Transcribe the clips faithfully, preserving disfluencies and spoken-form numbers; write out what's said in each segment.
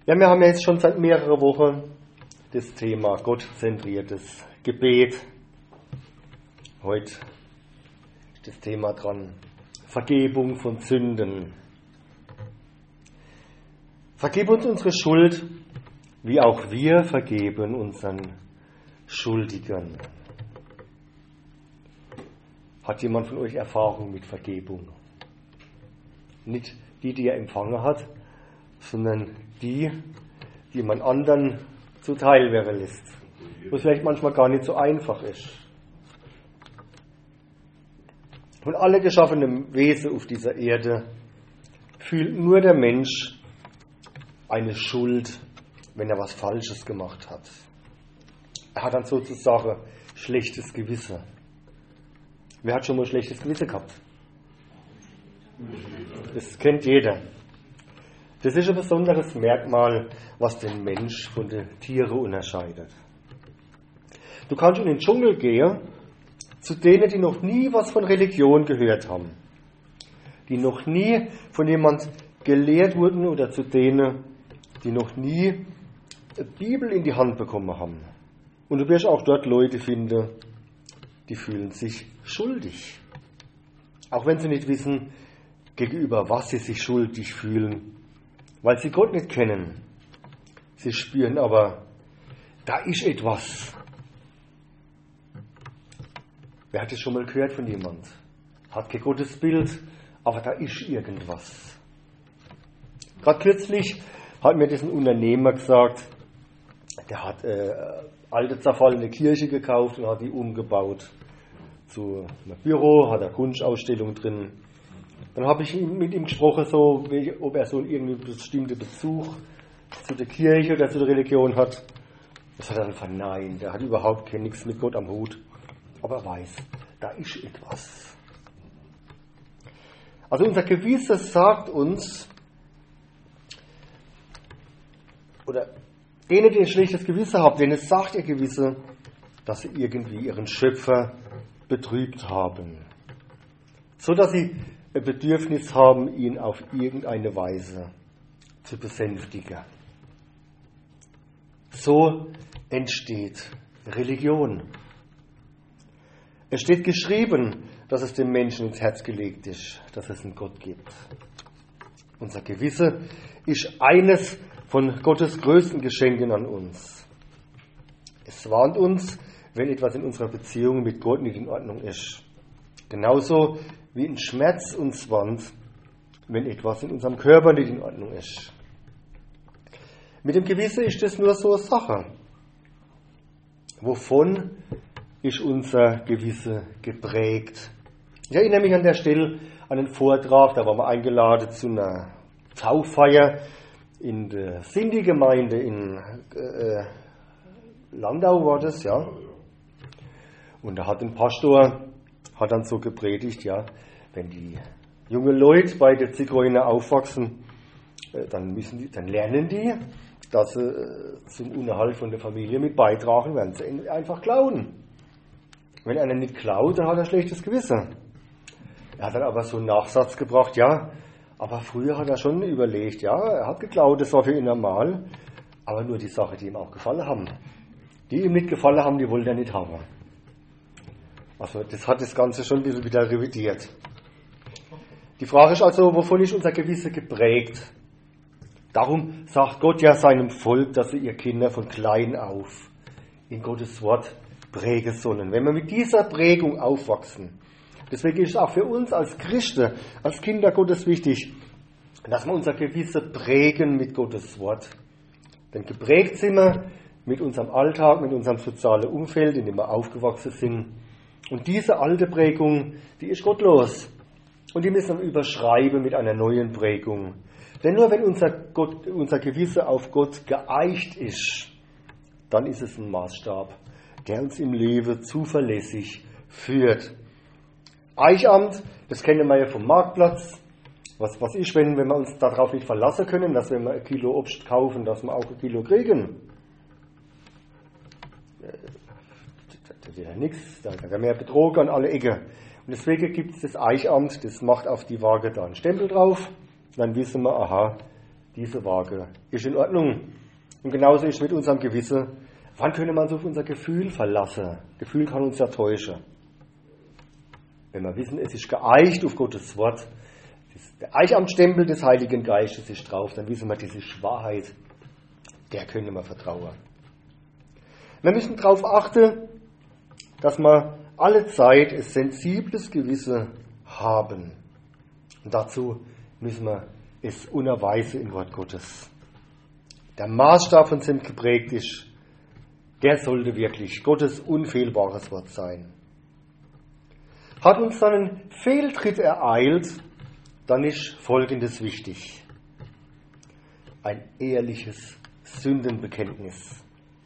Ja, wir haben ja jetzt schon seit mehreren Wochen das Thema gottzentriertes Gebet. Heute ist das Thema dran: Vergebung von Sünden. Vergib uns unsere Schuld, wie auch wir vergeben unseren Schuldigern. Hat jemand von euch Erfahrung mit Vergebung? Nicht die, die er empfangen hat, sondern die, die man anderen zuteil werden lässt. Was vielleicht manchmal gar nicht so einfach ist. Von alle geschaffenen Wesen auf dieser Erde fühlt nur der Mensch eine Schuld, wenn er was Falsches gemacht hat. Er hat dann sozusagen schlechtes Gewissen. Wer hat schon mal schlechtes Gewissen gehabt? Das kennt jeder. Das ist ein besonderes Merkmal, was den Mensch von den Tieren unterscheidet. Du kannst in den Dschungel gehen, zu denen, die noch nie was von Religion gehört haben, die noch nie von jemand gelehrt wurden, oder zu denen, die noch nie eine Bibel in die Hand bekommen haben. Und du wirst auch dort Leute finden, die fühlen sich schuldig. Auch wenn sie nicht wissen, gegenüber was sie sich schuldig fühlen, weil sie Gott nicht kennen. Sie spüren aber, da ist etwas. Wer hat das schon mal gehört von jemand? Hat kein Gottes Bild, aber da ist irgendwas. Gerade kürzlich hat mir diesen Unternehmer gesagt, der hat äh, alte zerfallene Kirche gekauft und hat die umgebaut zu einem Büro, hat eine Kunstausstellung drin. Dann habe ich mit ihm gesprochen, so, ob er so einen irgendwie bestimmten Bezug zu der Kirche oder zu der Religion hat. Das hat er dann verneint. Er hat überhaupt nichts mit Gott am Hut. Aber er weiß, da ist etwas. Also unser Gewissen sagt uns, oder denen, die ein schlechtes Gewissen haben, denen sagt ihr Gewissen, dass sie irgendwie ihren Schöpfer betrübt haben. So dass sie ein Bedürfnis haben, ihn auf irgendeine Weise zu besänftigen. So entsteht Religion. Es steht geschrieben, dass es dem Menschen ins Herz gelegt ist, dass es einen Gott gibt. Unser Gewissen ist eines von Gottes größten Geschenken an uns. Es warnt uns, wenn etwas in unserer Beziehung mit Gott nicht in Ordnung ist. Genauso wie ein Schmerz uns warnt, wenn etwas in unserem Körper nicht in Ordnung ist. Mit dem Gewissen ist das nur so eine Sache. Wovon ist unser Gewissen geprägt? Ich erinnere mich an der Stelle an einen Vortrag, da waren wir eingeladen zu einer Tauffeier in der Sinti-Gemeinde in äh, Landau war das, ja. Und da hat ein Pastor hat dann so gepredigt, ja, wenn die jungen Leute bei den Zigeuner aufwachsen, äh, dann müssen die, dann lernen die, dass sie äh, zum Unterhalt von der Familie mit beitragen, werden sie einfach klauen. Wenn einer nicht klaut, dann hat er ein schlechtes Gewissen. Er hat dann aber so einen Nachsatz gebracht, ja, aber früher hat er schon überlegt, ja, er hat geklaut, das war für ihn normal, aber nur die Sachen, die ihm auch gefallen haben. Die ihm nicht gefallen haben, die wollte er nicht haben. Also das hat das Ganze schon ein bisschen wieder revidiert. Die Frage ist also, wovon ist unser Gewissen geprägt? Darum sagt Gott ja seinem Volk, dass sie ihr Kinder von klein auf in Gottes Wort prägen sollen. Wenn wir mit dieser Prägung aufwachsen, deswegen ist es auch für uns als Christen, als Kinder Gottes wichtig, dass wir unser Gewissen prägen mit Gottes Wort. Denn geprägt sind wir mit unserem Alltag, mit unserem sozialen Umfeld, in dem wir aufgewachsen sind. Und diese alte Prägung, die ist gottlos. Und die müssen wir überschreiben mit einer neuen Prägung. Denn nur wenn unser, Gott, unser Gewissen auf Gott geeicht ist, dann ist es ein Maßstab, der uns im Leben zuverlässig führt. Eichamt, das kennen wir ja vom Marktplatz. Was, was ist, wenn, wenn wir uns darauf nicht verlassen können, dass wenn wir ein Kilo Obst kaufen, dass wir auch ein Kilo kriegen? Das ist ja nichts, da kann mehr betrogen an alle Ecken. Und deswegen gibt es das Eichamt, das macht auf die Waage da einen Stempel drauf. Dann wissen wir, aha, diese Waage ist in Ordnung. Und genauso ist mit unserem Gewissen. Wann können wir uns auf unser Gefühl verlassen? Gefühl kann uns ja täuschen. Wenn wir wissen, es ist geeicht auf Gottes Wort, der Eichamtstempel des Heiligen Geistes ist drauf, dann wissen wir, diese Wahrheit, der können wir vertrauen. Wir müssen darauf achten, dass wir alle Zeit ein sensibles Gewissen haben. Und dazu müssen wir es unerweisen im Wort Gottes. Der Maßstab von dem geprägt ist, der sollte wirklich Gottes unfehlbares Wort sein. Hat uns dann ein Fehltritt ereilt, dann ist Folgendes wichtig. Ein ehrliches Sündenbekenntnis.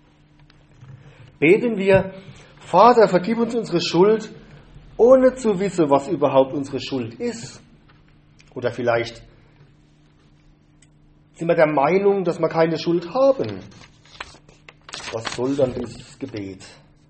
Beten wir, Vater, vergib uns unsere Schuld, ohne zu wissen, was überhaupt unsere Schuld ist. Oder vielleicht sind wir der Meinung, dass wir keine Schuld haben. Was soll dann dieses Gebet?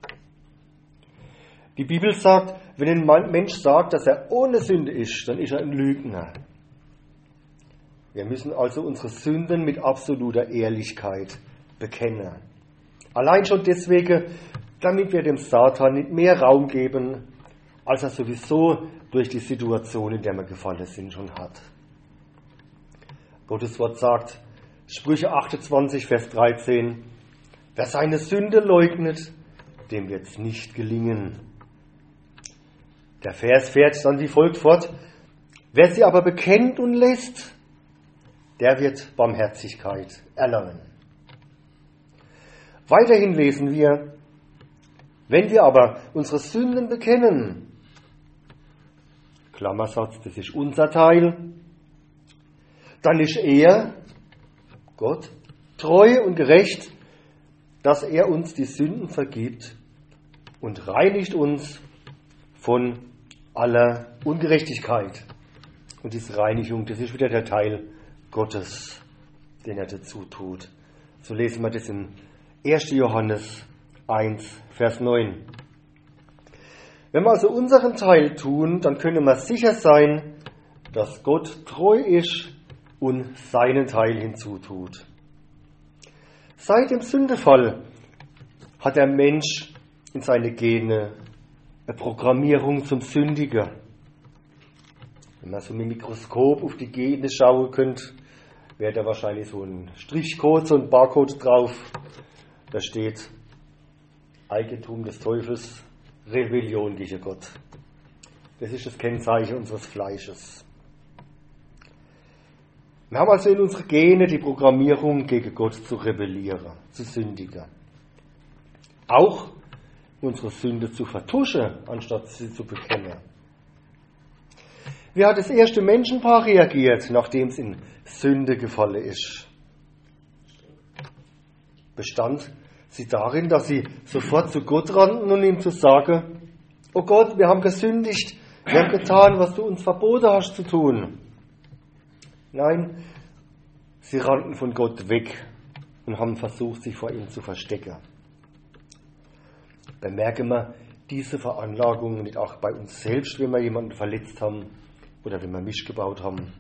Die Bibel sagt, wenn ein Mensch sagt, dass er ohne Sünde ist, dann ist er ein Lügner. Wir müssen also unsere Sünden mit absoluter Ehrlichkeit bekennen. Allein schon deswegen, damit wir dem Satan nicht mehr Raum geben, als er sowieso durch die Situation, in der wir gefallen sind, schon hat. Gottes Wort sagt, Sprüche achtundzwanzig, Vers dreizehn, wer seine Sünde leugnet, dem wird es nicht gelingen. Der Vers fährt dann wie folgt fort, wer sie aber bekennt und lässt, der wird Barmherzigkeit erlangen. Weiterhin lesen wir, wenn wir aber unsere Sünden bekennen, Klammersatz, das ist unser Teil, dann ist er, Gott, treu und gerecht, dass er uns die Sünden vergibt und reinigt uns von aller Ungerechtigkeit. Und diese Reinigung, das ist wieder der Teil Gottes, den er dazu tut. So lesen wir das in erster Johannes eins, Vers neun. Wenn wir also unseren Teil tun, dann können wir sicher sein, dass Gott treu ist und seinen Teil hinzutut. Seit dem Sündefall hat der Mensch in seine Gene eine Programmierung zum Sündiger. Wenn man so mit dem Mikroskop auf die Gene schauen könnte, wäre da wahrscheinlich so ein Strichcode, so ein Barcode drauf. Da steht Eigentum des Teufels, Rebellion gegen Gott. Das ist das Kennzeichen unseres Fleisches. Wir haben also in unsere Gene die Programmierung, gegen Gott zu rebellieren, zu sündigen. Auch unsere Sünde zu vertuschen, anstatt sie zu bekennen. Wie hat das erste Menschenpaar reagiert, nachdem es in Sünde gefallen ist? Bestand sie darin, dass sie sofort zu Gott rannten und ihm zu sagen, oh Gott, wir haben gesündigt, wir haben getan, was du uns verboten hast zu tun. Nein, sie rannten von Gott weg und haben versucht, sich vor ihm zu verstecken. Bemerken wir diese Veranlagung nicht auch bei uns selbst, wenn wir jemanden verletzt haben oder wenn wir Mist gebaut haben.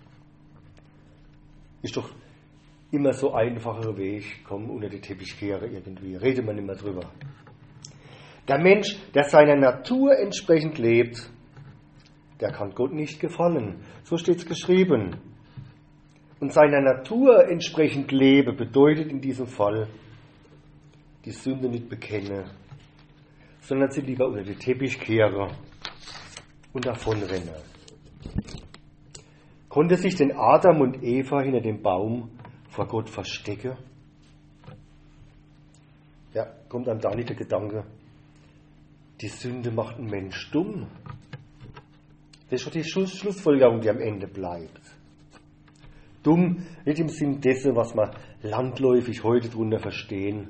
Ist doch immer so einfacher Weg, komm, unter die Teppichkehre irgendwie, redet man nicht mehr drüber. Der Mensch, der seiner Natur entsprechend lebt, der kann Gott nicht gefallen. So steht es geschrieben. Und seiner Natur entsprechend lebe, bedeutet in diesem Fall, die Sünde nicht bekenne, sondern sie lieber unter die Teppich kehre und davonrenne. Konnte sich denn Adam und Eva hinter dem Baum vor Gott verstecken? Ja, kommt einem da nicht der Gedanke, die Sünde macht einen Mensch dumm. Das ist schon die Schluss- Schlussfolgerung, die am Ende bleibt. Dumm, nicht im Sinn dessen, was wir landläufig heute drunter verstehen.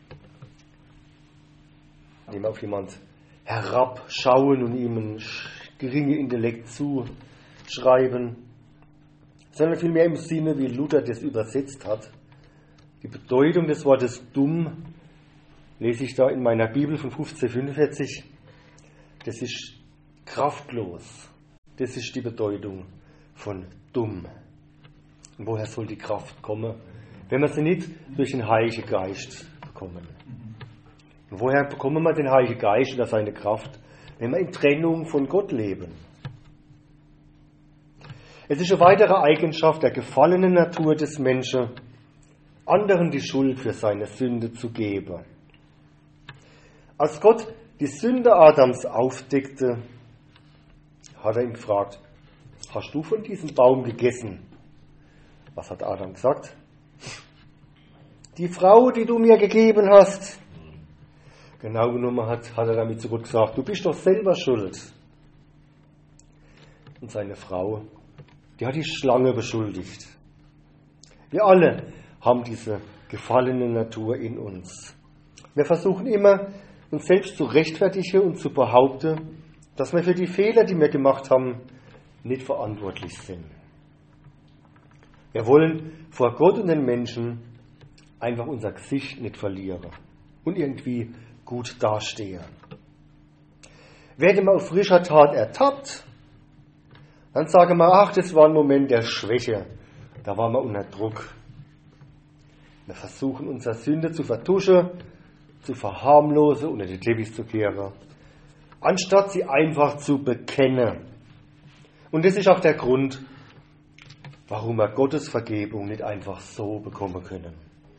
Indem wir auf jemand herabschauen und ihm einen geringen Intellekt zuschreiben, sondern vielmehr im Sinne, wie Luther das übersetzt hat. Die Bedeutung des Wortes dumm lese ich da in meiner Bibel von fünfzehnhundertfünfundvierzig. Das ist kraftlos. Das ist die Bedeutung von dumm. Und woher soll die Kraft kommen, wenn wir sie nicht durch den Heiligen Geist bekommen? Und woher bekommen wir den Heiligen Geist oder seine Kraft, wenn wir in Trennung von Gott leben? Es ist eine weitere Eigenschaft der gefallenen Natur des Menschen, anderen die Schuld für seine Sünde zu geben. Als Gott die Sünde Adams aufdeckte, hat er ihn gefragt, hast du von diesem Baum gegessen? Was hat Adam gesagt? Die Frau, die du mir gegeben hast. Genau genommen hat, hat er damit zurück gesagt, du bist doch selber schuld. Und seine Frau, die hat die Schlange beschuldigt. Wir alle haben diese gefallene Natur in uns. Wir versuchen immer, uns selbst zu rechtfertigen und zu behaupten, dass wir für die Fehler, die wir gemacht haben, nicht verantwortlich sind. Wir wollen vor Gott und den Menschen einfach unser Gesicht nicht verlieren und irgendwie gut dastehen. Werden wir auf frischer Tat ertappt, dann sagen wir, ach, das war ein Moment der Schwäche, da waren wir unter Druck. Wir versuchen, unsere Sünde zu vertuschen, zu verharmlosen, unter den Teppich zu kehren, anstatt sie einfach zu bekennen. Und das ist auch der Grund, warum wir Gottes Vergebung nicht einfach so bekommen können.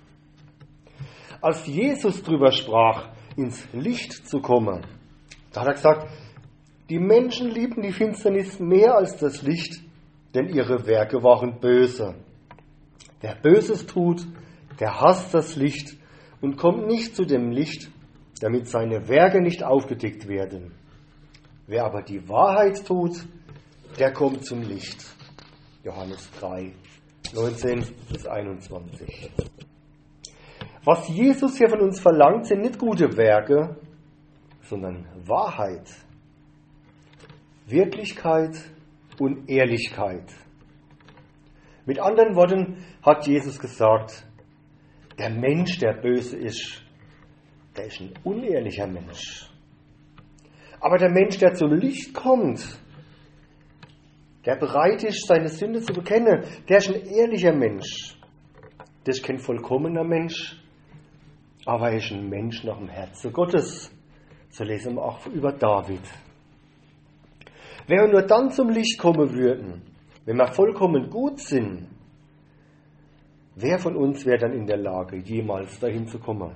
Als Jesus drüber sprach, ins Licht zu kommen, da hat er gesagt, die Menschen lieben die Finsternis mehr als das Licht, denn ihre Werke waren böse. Wer Böses tut, der hasst das Licht und kommt nicht zu dem Licht, damit seine Werke nicht aufgedeckt werden. Wer aber die Wahrheit tut, der kommt zum Licht. Johannes drei, neunzehn bis einundzwanzig. Was Jesus hier von uns verlangt, sind nicht gute Werke, sondern Wahrheit, Wirklichkeit und Ehrlichkeit. Mit anderen Worten hat Jesus gesagt, der Mensch, der böse ist, der ist ein unehrlicher Mensch. Aber der Mensch, der zum Licht kommt, der bereit ist, seine Sünde zu bekennen, der ist ein ehrlicher Mensch. Der ist kein vollkommener Mensch, aber er ist ein Mensch nach dem Herzen Gottes. So lesen wir auch über David. Wenn wir nur dann zum Licht kommen würden, wenn wir vollkommen gut sind, wer von uns wäre dann in der Lage, jemals dahin zu kommen?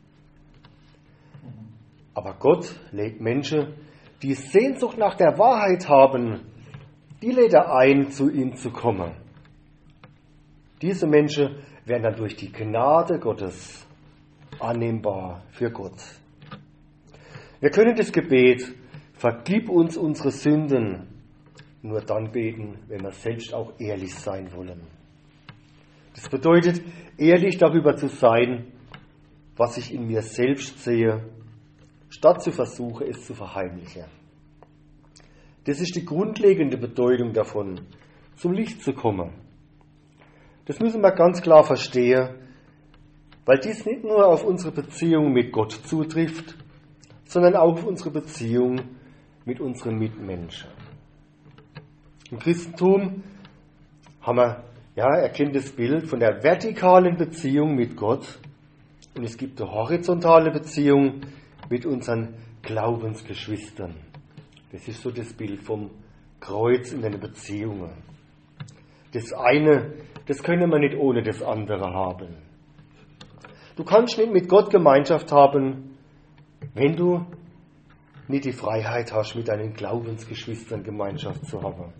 Aber Gott lädt Menschen, die Sehnsucht nach der Wahrheit haben, die lädt er ein, zu ihm zu kommen. Diese Menschen werden dann durch die Gnade Gottes annehmbar für Gott. Wir können das Gebet, vergib uns unsere Sünden, nur dann beten, wenn wir selbst auch ehrlich sein wollen. Das bedeutet, ehrlich darüber zu sein, was ich in mir selbst sehe, statt zu versuchen, es zu verheimlichen. Das ist die grundlegende Bedeutung davon, zum Licht zu kommen. Das müssen wir ganz klar verstehen, weil dies nicht nur auf unsere Beziehung mit Gott zutrifft, sondern auch auf unsere Beziehung mit unseren Mitmenschen. Im Christentum haben wir, ja, erkennt das Bild von der vertikalen Beziehung mit Gott und es gibt eine horizontale Beziehung mit unseren Glaubensgeschwistern. Das ist so das Bild vom Kreuz in den Beziehungen. Das eine, das können wir nicht ohne das andere haben. Du kannst nicht mit Gott Gemeinschaft haben, wenn du nicht die Freiheit hast, mit deinen Glaubensgeschwistern Gemeinschaft zu haben.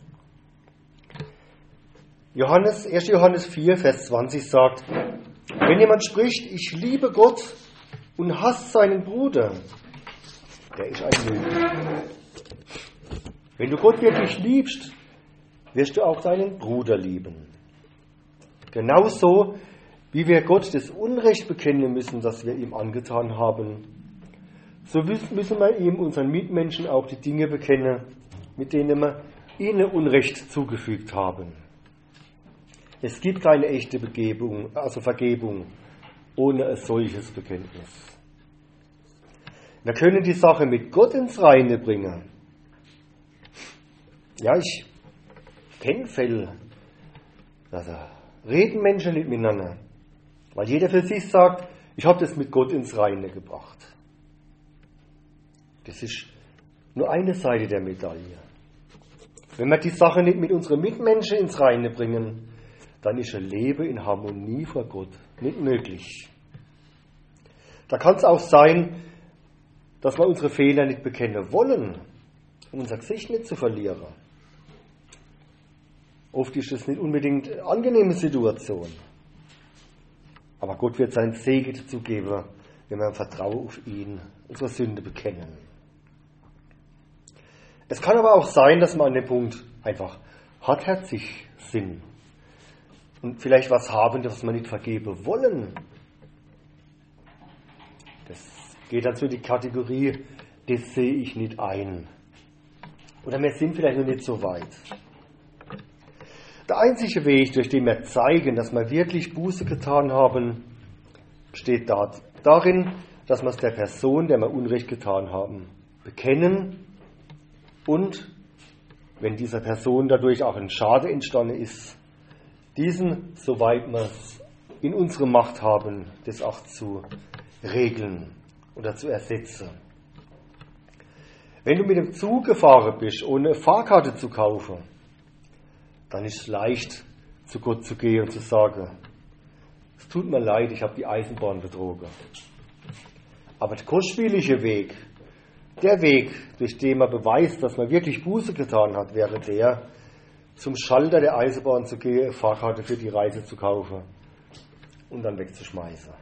Johannes, erster Johannes vier, Vers zwanzig sagt, wenn jemand spricht, ich liebe Gott und hasst seinen Bruder, der ist ein Lügner. Wenn du Gott wirklich liebst, wirst du auch deinen Bruder lieben. Genauso wie wir Gott das Unrecht bekennen müssen, das wir ihm angetan haben, so müssen wir ihm, unseren Mitmenschen, auch die Dinge bekennen, mit denen wir ihnen Unrecht zugefügt haben. Es gibt keine echte Begebung, also Vergebung ohne ein solches Bekenntnis. Wir können die Sache mit Gott ins Reine bringen. Ja, ich kenne Fälle, also reden Menschen nicht miteinander, weil jeder für sich sagt, ich habe das mit Gott ins Reine gebracht. Das ist nur eine Seite der Medaille. Wenn wir die Sache nicht mit unseren Mitmenschen ins Reine bringen, dann ist ein Leben in Harmonie vor Gott nicht möglich. Da kann es auch sein, dass wir unsere Fehler nicht bekennen wollen, um unser Gesicht nicht zu verlieren. Oft ist es nicht unbedingt eine angenehme Situation. Aber Gott wird seinen Segen dazu geben, wenn wir im Vertrauen auf ihn unsere Sünde bekennen. Es kann aber auch sein, dass wir an dem Punkt einfach hartherzig sind und vielleicht was haben, das wir nicht vergeben wollen. Das geht dann so in die Kategorie, das sehe ich nicht ein. Oder wir sind vielleicht noch nicht so weit. Der einzige Weg, durch den wir zeigen, dass wir wirklich Buße getan haben, besteht darin, dass wir es der Person, der wir Unrecht getan haben, bekennen und, wenn dieser Person dadurch auch ein Schaden entstanden ist, diesen, soweit wir es in unserer Macht haben, das auch zu regeln oder zu ersetzen. Wenn du mit dem Zug gefahren bist, ohne eine Fahrkarte zu kaufen, dann ist es leicht, zu Gott zu gehen und zu sagen, es tut mir leid, ich habe die Eisenbahn betrogen. Aber der kostspielige Weg, der Weg, durch den man beweist, dass man wirklich Buße getan hat, wäre der, zum Schalter der Eisenbahn zu gehen, eine Fahrkarte für die Reise zu kaufen und dann wegzuschmeißen.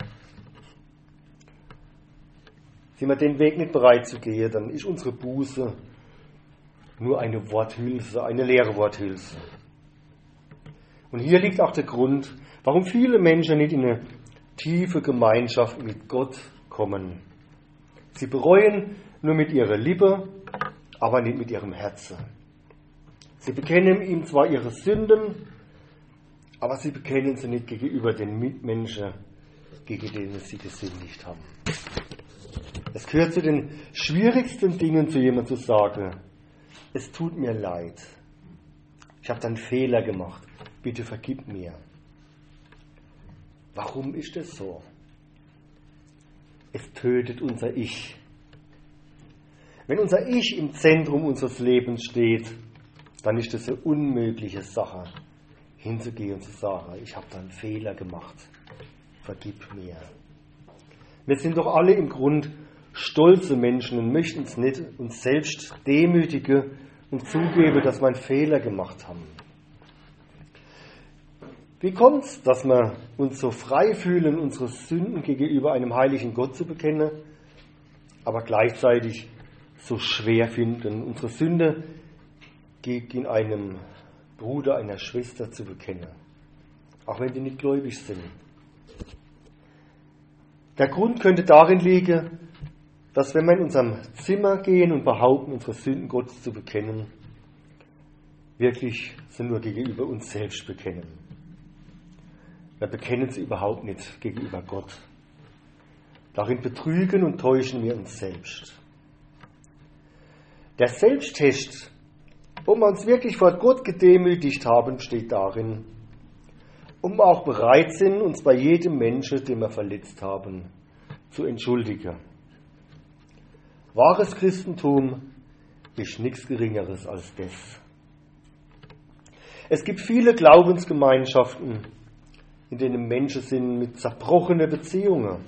Sind wir den Weg nicht bereit zu gehen, dann ist unsere Buße nur eine Worthülse, eine leere Worthülse. Und hier liegt auch der Grund, warum viele Menschen nicht in eine tiefe Gemeinschaft mit Gott kommen. Sie bereuen nur mit ihrer Lippe, aber nicht mit ihrem Herzen. Sie bekennen ihm zwar ihre Sünden, aber sie bekennen sie nicht gegenüber den Mitmenschen, gegen denen sie gesündigt haben. Es gehört zu den schwierigsten Dingen, zu jemandem zu sagen, es tut mir leid, ich habe da einen Fehler gemacht, bitte vergib mir. Warum ist das so? Es tötet unser Ich. Wenn unser Ich im Zentrum unseres Lebens steht, dann ist das eine unmögliche Sache, hinzugehen und zu sagen, ich habe da einen Fehler gemacht, vergib mir. Wir sind doch alle im Grund stolze Menschen und möchten es nicht uns selbst demütigen und zugeben, dass wir einen Fehler gemacht haben. Wie kommt es, dass wir uns so frei fühlen, unsere Sünden gegenüber einem heiligen Gott zu bekennen, aber gleichzeitig so schwer finden, unsere Sünde gegen einem Bruder, einer Schwester zu bekennen, auch wenn die nicht gläubig sind? Der Grund könnte darin liegen, dass wenn wir in unserem Zimmer gehen und behaupten, unsere Sünden Gott zu bekennen, wirklich sie nur gegenüber uns selbst bekennen. Wir bekennen sie überhaupt nicht gegenüber Gott. Darin betrügen und täuschen wir uns selbst. Der Selbsttest, wo wir uns wirklich vor Gott gedemütigt haben, besteht darin, um wir auch bereit sind, uns bei jedem Menschen, den wir verletzt haben, zu entschuldigen. Wahres Christentum ist nichts Geringeres als das. Es gibt viele Glaubensgemeinschaften, in denen Menschen sind mit zerbrochenen Beziehungen.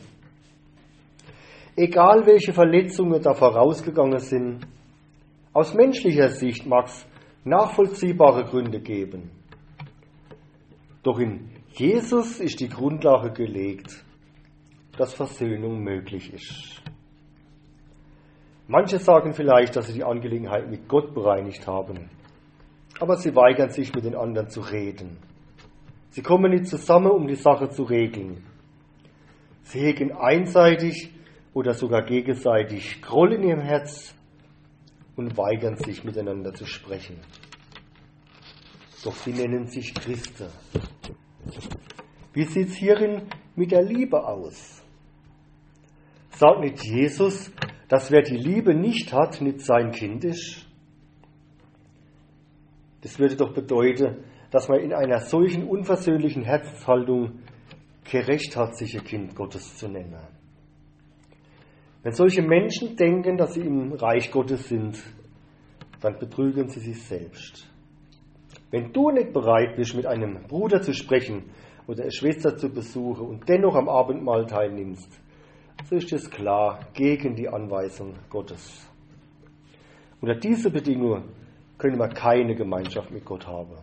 Egal welche Verletzungen da vorausgegangen sind, aus menschlicher Sicht mag es nachvollziehbare Gründe geben. Doch in Jesus ist die Grundlage gelegt, dass Versöhnung möglich ist. Manche sagen vielleicht, dass sie die Angelegenheit mit Gott bereinigt haben, aber sie weigern sich, mit den anderen zu reden. Sie kommen nicht zusammen, um die Sache zu regeln. Sie hegen einseitig oder sogar gegenseitig Groll in ihrem Herz und weigern sich, miteinander zu sprechen. Doch sie nennen sich Christen. Wie sieht es hierin mit der Liebe aus? Sagt nicht Jesus, dass wer die Liebe nicht hat, nicht sein Kind ist? Das würde doch bedeuten, dass man in einer solchen unversöhnlichen Herzenshaltung gerechthatzige Kind Gottes zu nennen. Wenn solche Menschen denken, dass sie im Reich Gottes sind, dann betrügen sie sich selbst. Wenn du nicht bereit bist, mit einem Bruder zu sprechen oder eine Schwester zu besuchen und dennoch am Abendmahl teilnimmst, so ist es klar gegen die Anweisung Gottes. Unter diese Bedingungen können wir keine Gemeinschaft mit Gott haben.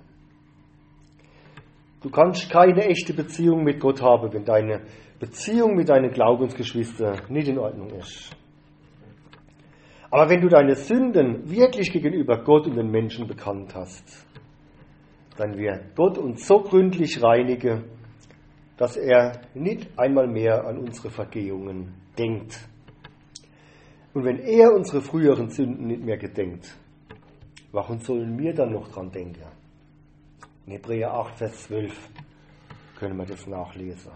Du kannst keine echte Beziehung mit Gott haben, wenn deine Beziehung mit deinen Glaubensgeschwistern nicht in Ordnung ist. Aber wenn du deine Sünden wirklich gegenüber Gott und den Menschen bekannt hast, dann wird Gott uns so gründlich reinigen, dass er nicht einmal mehr an unsere Vergehungen denkt. Und wenn er unsere früheren Sünden nicht mehr gedenkt, warum sollen wir dann noch dran denken? In Hebräer acht, Vers zwölf können wir das nachlesen.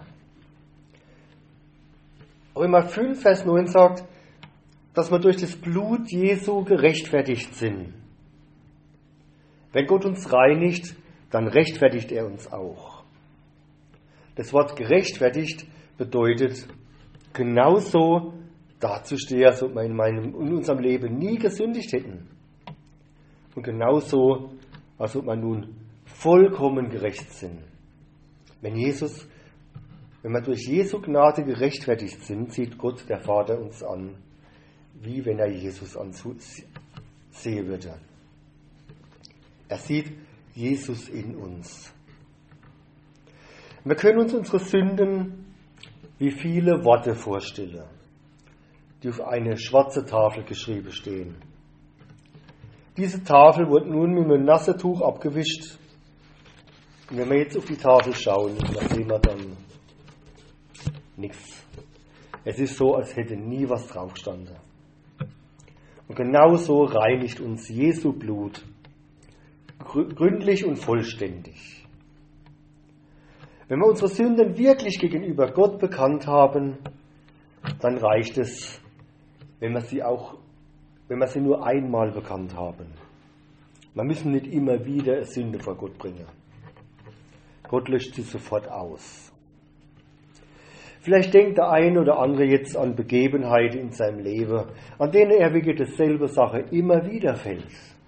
Römer fünf, Vers neun sagt, dass wir durch das Blut Jesu gerechtfertigt sind. Wenn Gott uns reinigt, dann rechtfertigt er uns auch. Das Wort gerechtfertigt bedeutet, genauso dazustehen, als ob wir in, meinem, in unserem Leben nie gesündigt hätten. Und genauso, als ob wir nun vollkommen gerecht sind. Wenn Jesus, wenn wir durch Jesu Gnade gerechtfertigt sind, sieht Gott, der Vater, uns an, wie wenn er Jesus ansehen würde. Er sieht Jesus in uns. Wir können uns unsere Sünden wie viele Worte vorstellen, die auf eine schwarze Tafel geschrieben stehen. Diese Tafel wird nun mit einem nassen Tuch abgewischt. Und wenn wir jetzt auf die Tafel schauen, dann sehen wir dann nichts. Es ist so, als hätte nie was drauf gestanden. Und genauso reinigt uns Jesu Blut gründlich und vollständig. Wenn wir unsere Sünden wirklich gegenüber Gott bekannt haben, dann reicht es, wenn wir sie auch, wenn wir sie nur einmal bekannt haben. Wir müssen nicht immer wieder eine Sünde vor Gott bringen. Gott löscht sie sofort aus. Vielleicht denkt der eine oder andere jetzt an Begebenheiten in seinem Leben, an denen er wegen derselben Sache immer wieder fällt.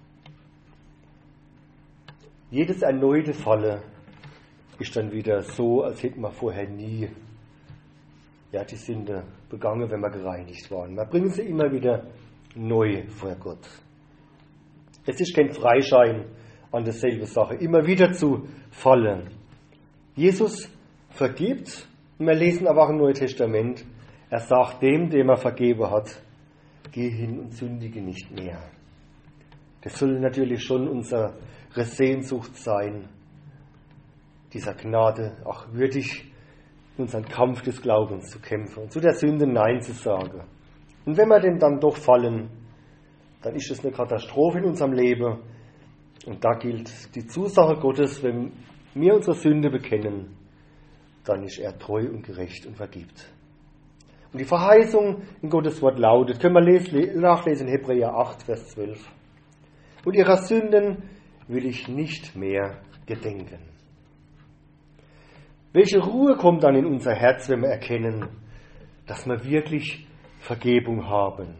Jedes erneute Falle ist dann wieder so, als hätten wir vorher nie ja, die Sünde begangen, wenn wir gereinigt waren. Wir bringen sie immer wieder neu vor Gott. Es ist kein Freischein an derselben Sache, immer wieder zu fallen. Jesus vergibt, und wir lesen aber auch im Neuen Testament, er sagt dem, dem er vergeben hat, geh hin und sündige nicht mehr. Das soll natürlich schon unsere Sehnsucht sein, dieser Gnade auch würdig unseren Kampf des Glaubens zu kämpfen und zu der Sünde Nein zu sagen. Und wenn wir denn dann doch fallen, dann ist es eine Katastrophe in unserem Leben. Und da gilt die Zusage Gottes, wenn wir unsere Sünde bekennen, dann ist er treu und gerecht und vergibt. Und die Verheißung in Gottes Wort lautet, können wir nachlesen in Hebräer acht, Vers zwölf. Und ihrer Sünden will ich nicht mehr gedenken. Welche Ruhe kommt dann in unser Herz, wenn wir erkennen, dass wir wirklich Vergebung haben?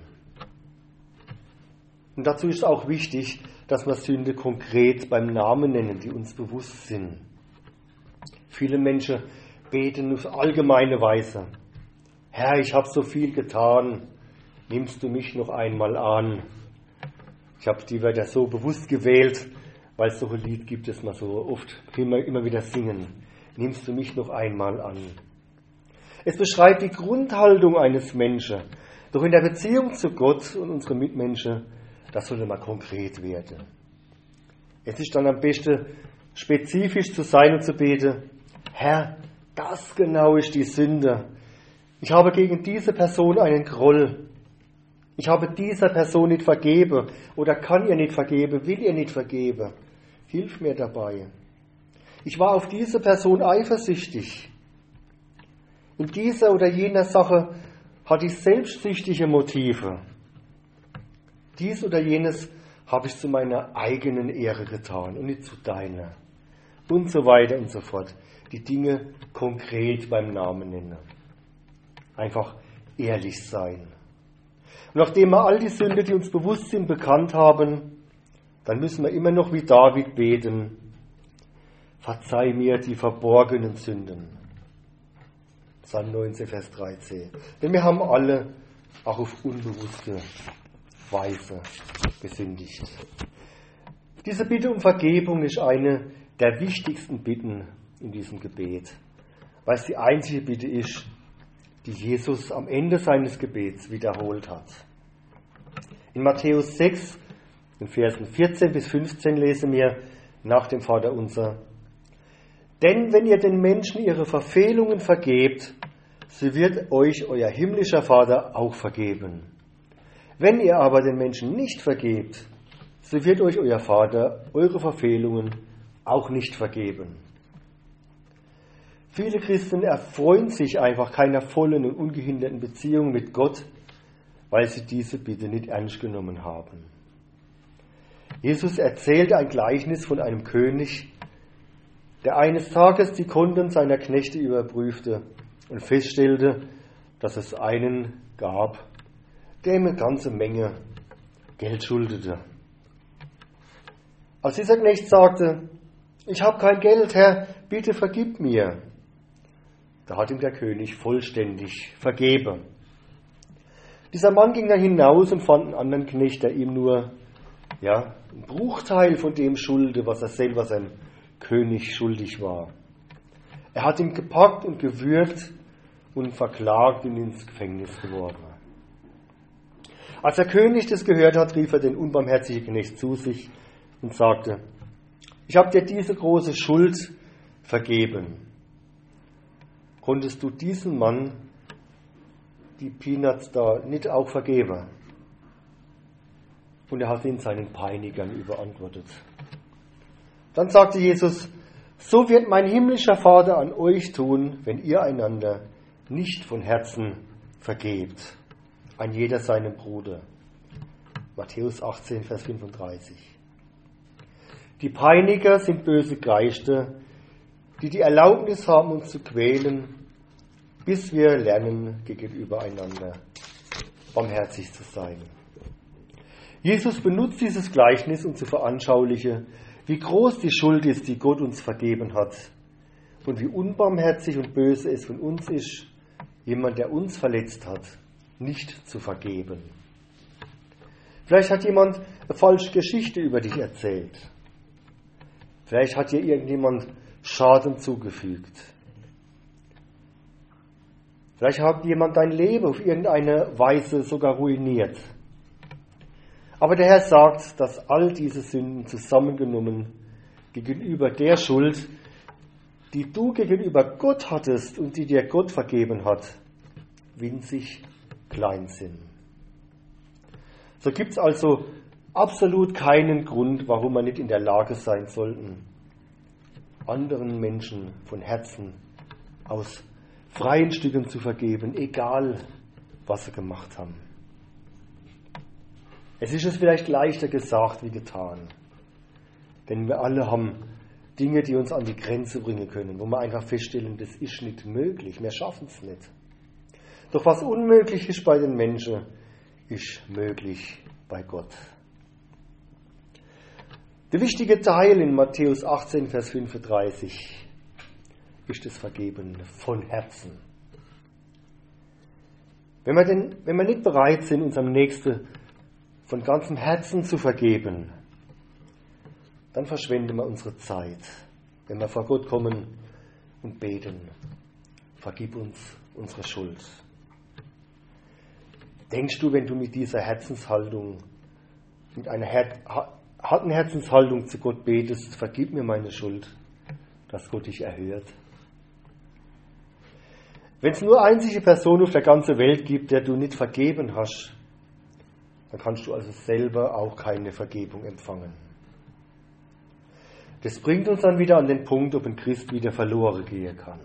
Und dazu ist auch wichtig, dass wir Sünde konkret beim Namen nennen, die uns bewusst sind. Viele Menschen beten auf allgemeine Weise. Herr, ich habe so viel getan, nimmst du mich noch einmal an? Ich habe die Wörter so bewusst gewählt, weil es so ein Lied gibt, das man so oft immer, immer wieder singen. Nimmst du mich noch einmal an? Es beschreibt die Grundhaltung eines Menschen. Doch in der Beziehung zu Gott und unseren Mitmenschen, das sollte mal konkret werden. Es ist dann am besten, spezifisch zu sein und zu beten, Herr, das genau ist die Sünde. Ich habe gegen diese Person einen Groll. Ich habe dieser Person nicht vergeben oder kann ihr nicht vergeben, will ihr nicht vergeben. Hilf mir dabei. Ich war auf diese Person eifersüchtig. In dieser oder jener Sache hatte ich selbstsüchtige Motive. Dies oder jenes habe ich zu meiner eigenen Ehre getan und nicht zu deiner. und so weiter und so fort. Die Dinge konkret beim Namen nennen. Einfach ehrlich sein. Und nachdem wir all die Sünde, die uns bewusst sind, bekannt haben, dann müssen wir immer noch wie David beten: Verzeih mir die verborgenen Sünden. Psalm neunzehn, Vers dreizehn. Denn wir haben alle auch auf unbewusste Weise gesündigt. Diese Bitte um Vergebung ist eine der wichtigsten Bitten in diesem Gebet, weil es die einzige Bitte ist, die Jesus am Ende seines Gebets wiederholt hat. In Matthäus sechs, in Versen vierzehn bis fünfzehn lesen wir nach dem Vaterunser: Denn wenn ihr den Menschen ihre Verfehlungen vergebt, so wird euch euer himmlischer Vater auch vergeben. Wenn ihr aber den Menschen nicht vergebt, so wird euch euer Vater eure Verfehlungen auch nicht vergeben. Viele Christen erfreuen sich einfach keiner vollen und ungehinderten Beziehung mit Gott, weil sie diese Bitte nicht ernst genommen haben. Jesus erzählte ein Gleichnis von einem König, der eines Tages die Konten seiner Knechte überprüfte und feststellte, dass es einen gab, der ihm eine ganze Menge Geld schuldete. Als dieser Knecht sagte: Ich habe kein Geld, Herr, bitte vergib mir, da hat ihm der König vollständig vergeben. Dieser Mann ging dann hinaus und fand einen anderen Knecht, der ihm nur ja, einen Bruchteil von dem schuldete, was er selber seinem König schuldig war. Er hat ihn gepackt und gewürgt und verklagt und ins Gefängnis geworfen. Als der König das gehört hat, rief er den unbarmherzigen Knecht zu sich und sagte: Ich habe dir diese große Schuld vergeben. Konntest du diesem Mann die Peanuts da nicht auch vergeben? Und er hat ihn seinen Peinigern überantwortet. Dann sagte Jesus: So wird mein himmlischer Vater an euch tun, wenn ihr einander nicht von Herzen vergebt, an jeder seinem Bruder. Matthäus achtzehn, Vers fünfunddreißig. Die Peiniger sind böse Geister, die die Erlaubnis haben, uns zu quälen, bis wir lernen, gegenüber einander barmherzig zu sein. Jesus benutzt dieses Gleichnis, um zu veranschaulichen, wie groß die Schuld ist, die Gott uns vergeben hat, und wie unbarmherzig und böse es von uns ist, jemand, der uns verletzt hat, nicht zu vergeben. Vielleicht hat jemand eine falsche Geschichte über dich erzählt. Vielleicht hat dir irgendjemand Schaden zugefügt. Vielleicht hat jemand dein Leben auf irgendeine Weise sogar ruiniert. Aber der Herr sagt, dass all diese Sünden zusammengenommen gegenüber der Schuld, die du gegenüber Gott hattest und die dir Gott vergeben hat, winzig klein sind. So gibt es also absolut keinen Grund, warum wir nicht in der Lage sein sollten, anderen Menschen von Herzen aus freien Stücken zu vergeben, egal was sie gemacht haben. Es ist es vielleicht leichter gesagt wie getan, denn wir alle haben Dinge, die uns an die Grenze bringen können, wo wir einfach feststellen, das ist nicht möglich, wir schaffen es nicht. Doch was unmöglich ist bei den Menschen, ist möglich bei Gott. Der wichtige Teil in Matthäus achtzehn, Vers fünfunddreißig ist das Vergeben von Herzen. Wenn wir, denn, wenn wir nicht bereit sind, unserem Nächsten von ganzem Herzen zu vergeben, dann verschwenden wir unsere Zeit, wenn wir vor Gott kommen und beten: Vergib uns unsere Schuld. Denkst du, wenn du mit dieser Herzenshaltung, mit einer harten Herzenshaltung zu Gott betest: Vergib mir meine Schuld, dass Gott dich erhört? Wenn es nur einzige Person auf der ganzen Welt gibt, der du nicht vergeben hast, dann kannst du also selber auch keine Vergebung empfangen. Das bringt uns dann wieder an den Punkt, ob ein Christ wieder verloren gehen kann.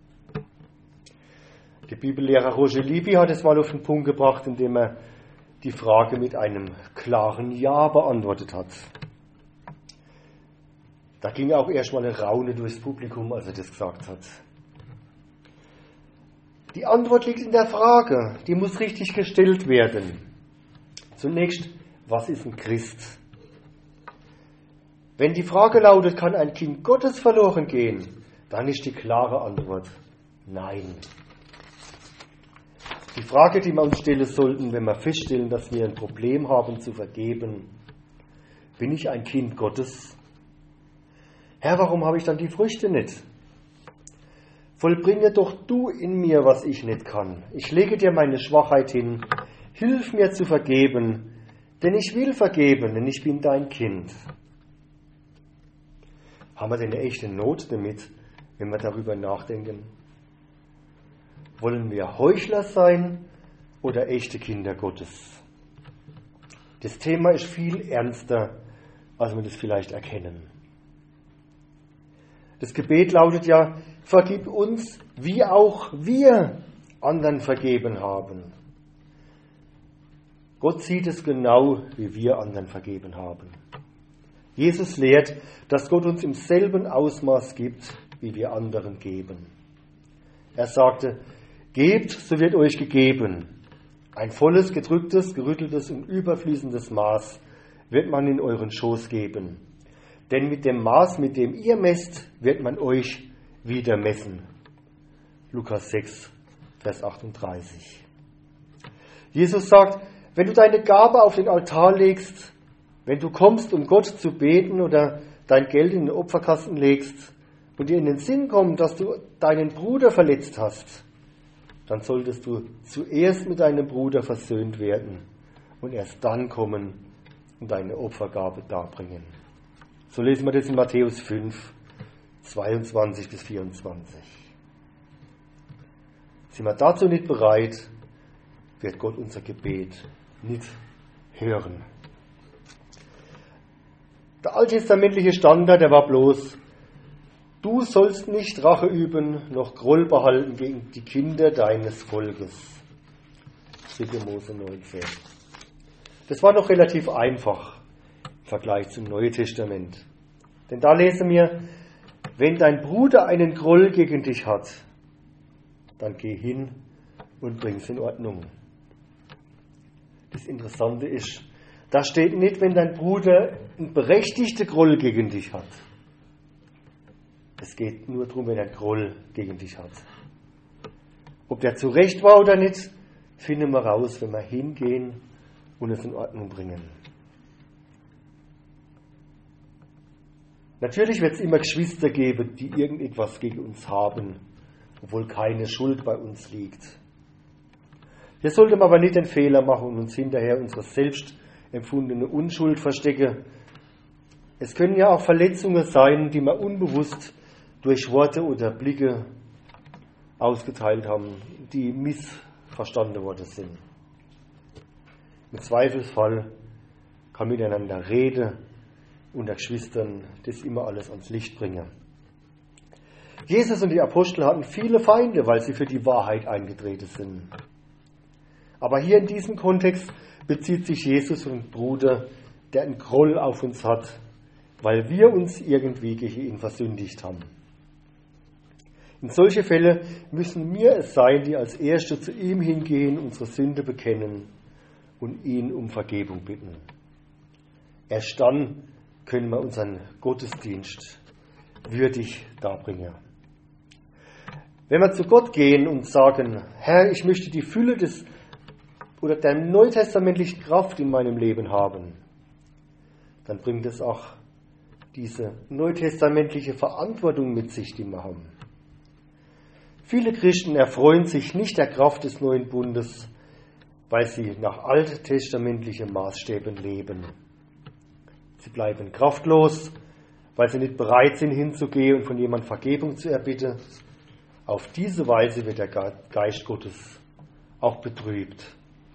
Der Bibellehrer Roger Libby hat es mal auf den Punkt gebracht, indem er die Frage mit einem klaren Ja beantwortet hat. Da ging auch erstmal eine Raune durchs Publikum, als er das gesagt hat. Die Antwort liegt in der Frage, die muss richtig gestellt werden. Zunächst, was ist ein Christ? Wenn die Frage lautet, kann ein Kind Gottes verloren gehen, dann ist die klare Antwort nein. Die Frage, die wir uns stellen sollten, wenn wir feststellen, dass wir ein Problem haben zu vergeben: Bin ich ein Kind Gottes? Herr, warum habe ich dann die Früchte nicht? Vollbringe doch du in mir, was ich nicht kann. Ich lege dir meine Schwachheit hin. Hilf mir zu vergeben, denn ich will vergeben, denn ich bin dein Kind. Haben wir denn eine echte Not damit, wenn wir darüber nachdenken? Wollen wir Heuchler sein oder echte Kinder Gottes? Das Thema ist viel ernster, als wir das vielleicht erkennen. Das Gebet lautet ja: Vergib uns, wie auch wir anderen vergeben haben. Gott sieht es genau, wie wir anderen vergeben haben. Jesus lehrt, dass Gott uns im selben Ausmaß gibt, wie wir anderen geben. Er sagte: Gebt, so wird euch gegeben. Ein volles, gedrücktes, gerütteltes und überfließendes Maß wird man in euren Schoß geben. Denn mit dem Maß, mit dem ihr messt, wird man euch wieder messen. Lukas sechs, Vers achtunddreißig. Jesus sagt, wenn du deine Gabe auf den Altar legst, wenn du kommst, um Gott zu beten oder dein Geld in den Opferkasten legst und dir in den Sinn kommt, dass du deinen Bruder verletzt hast, dann solltest du zuerst mit deinem Bruder versöhnt werden und erst dann kommen und deine Opfergabe darbringen. So lesen wir das in Matthäus fünf, zweiundzwanzig bis vierundzwanzig. Sind wir dazu nicht bereit, wird Gott unser Gebet nicht hören. Der alttestamentliche Standard, der war bloß: Du sollst nicht Rache üben, noch Groll behalten gegen die Kinder deines Volkes. dritter Mose neunzehn. Das war noch relativ einfach im Vergleich zum Neuen Testament. Denn da lesen wir: Wenn dein Bruder einen Groll gegen dich hat, dann geh hin und bring's in Ordnung. Das Interessante ist, da steht nicht, wenn dein Bruder einen berechtigten Groll gegen dich hat. Es geht nur darum, wenn er einen Groll gegen dich hat. Ob der zu Recht war oder nicht, finden wir raus, wenn wir hingehen und es in Ordnung bringen. Natürlich wird es immer Geschwister geben, die irgendetwas gegen uns haben, obwohl keine Schuld bei uns liegt. Wir sollten aber nicht den Fehler machen und uns hinterher unsere selbst empfundene Unschuld verstecken. Es können ja auch Verletzungen sein, die wir unbewusst durch Worte oder Blicke ausgeteilt haben, die missverstanden worden sind. Im Zweifelsfall kann miteinander reden unter Geschwistern das immer alles ans Licht bringen. Jesus und die Apostel hatten viele Feinde, weil sie für die Wahrheit eingetreten sind. Aber hier in diesem Kontext bezieht sich Jesus auf einen Bruder, der einen Groll auf uns hat, weil wir uns irgendwie gegen ihn versündigt haben. In solche Fälle müssen wir es sein, die als Erste zu ihm hingehen, unsere Sünde bekennen und ihn um Vergebung bitten. Erst dann können wir unseren Gottesdienst würdig darbringen. Wenn wir zu Gott gehen und sagen: Herr, ich möchte die Fülle des oder der neutestamentlichen Kraft in meinem Leben haben, dann bringt es auch diese neutestamentliche Verantwortung mit sich, die wir haben. Viele Christen erfreuen sich nicht der Kraft des neuen Bundes, weil sie nach alttestamentlichen Maßstäben leben. Sie bleiben kraftlos, weil sie nicht bereit sind, hinzugehen und von jemandem Vergebung zu erbitten. Auf diese Weise wird der Geist Gottes auch betrübt.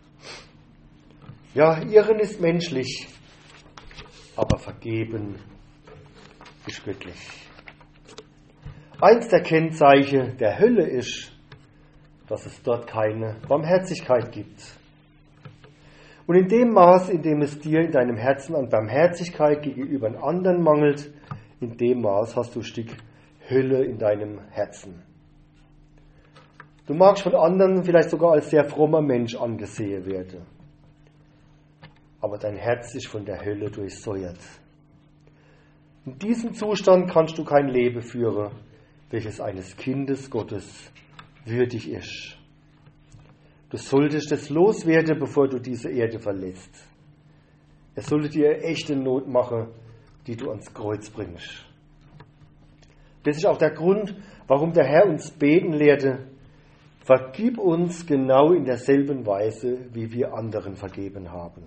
Ja, Irren ist menschlich, aber vergeben ist göttlich. Eins der Kennzeichen der Hölle ist, dass es dort keine Barmherzigkeit gibt. Und in dem Maß, in dem es dir in deinem Herzen an Barmherzigkeit gegenüber anderen mangelt, in dem Maß hast du ein Stück Hölle in deinem Herzen. Du magst von anderen vielleicht sogar als sehr frommer Mensch angesehen werden. Aber dein Herz ist von der Hölle durchsäuert. In diesem Zustand kannst du kein Leben führen, welches eines Kindes Gottes würdig ist. Du solltest es loswerden, bevor du diese Erde verlässt. Es sollte dir echte Not machen, die du ans Kreuz bringst. Das ist auch der Grund, warum der Herr uns beten lehrte: Vergib uns genau in derselben Weise, wie wir anderen vergeben haben.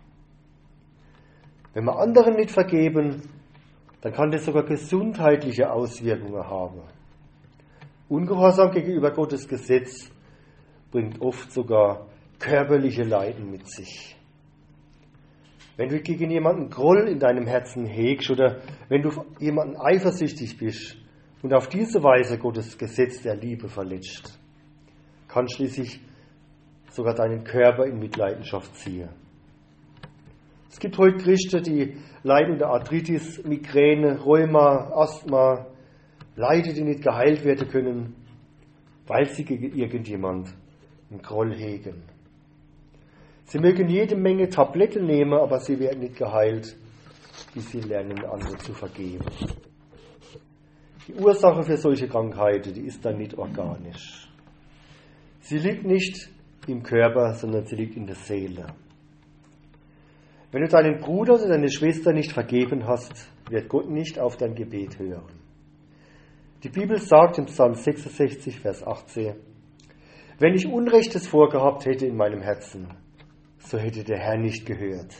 Wenn wir anderen nicht vergeben, dann kann das sogar gesundheitliche Auswirkungen haben. Ungehorsam gegenüber Gottes Gesetz bringt oft sogar körperliche Leiden mit sich. Wenn du gegen jemanden Groll in deinem Herzen hegst oder wenn du jemanden eifersüchtig bist und auf diese Weise Gottes Gesetz der Liebe verletzt, kann schließlich sogar deinen Körper in Mitleidenschaft ziehen. Es gibt heute Christen, die leiden unter Arthritis, Migräne, Rheuma, Asthma, Leiden, die nicht geheilt werden können, weil sie gegen irgendjemand einen Groll hegen. Sie mögen jede Menge Tabletten nehmen, aber sie werden nicht geheilt, bis sie lernen, andere zu vergeben. Die Ursache für solche Krankheiten, die ist dann nicht organisch. Sie liegt nicht im Körper, sondern sie liegt in der Seele. Wenn du deinen Bruder oder deine Schwester nicht vergeben hast, wird Gott nicht auf dein Gebet hören. Die Bibel sagt im Psalm sechsundsechzig, Vers achtzehn: Wenn ich Unrechtes vorgehabt hätte in meinem Herzen, so hätte der Herr nicht gehört.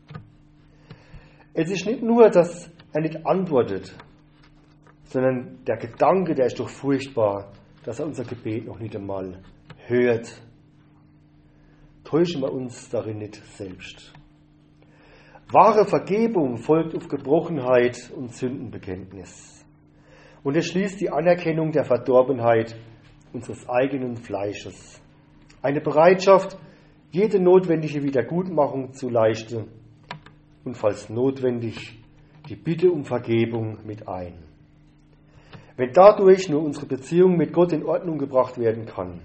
Es ist nicht nur, dass er nicht antwortet, sondern der Gedanke, der ist doch furchtbar, dass er unser Gebet noch nicht einmal hört. Täuschen wir uns darin nicht selbst. Wahre Vergebung folgt auf Gebrochenheit und Sündenbekenntnis. Und es schließt die Anerkennung der Verdorbenheit unseres eigenen Fleisches. Eine Bereitschaft, jede notwendige Wiedergutmachung zu leisten und falls notwendig die Bitte um Vergebung mit ein. Wenn dadurch nur unsere Beziehung mit Gott in Ordnung gebracht werden kann,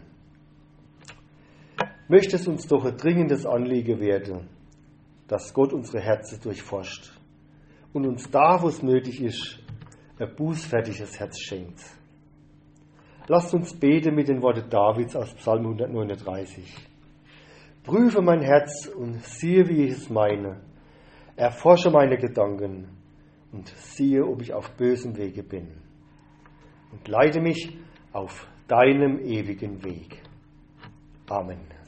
möchte es uns doch ein dringendes Anliegen werden, dass Gott unsere Herzen durchforscht und uns da, wo es nötig ist, ein bußfertiges Herz schenkt. Lasst uns beten mit den Worten Davids aus Psalm hundertneununddreißig. Prüfe mein Herz und siehe, wie ich es meine. Erforsche meine Gedanken und siehe, ob ich auf bösem Wege bin. Und leite mich auf deinem ewigen Weg. Amen.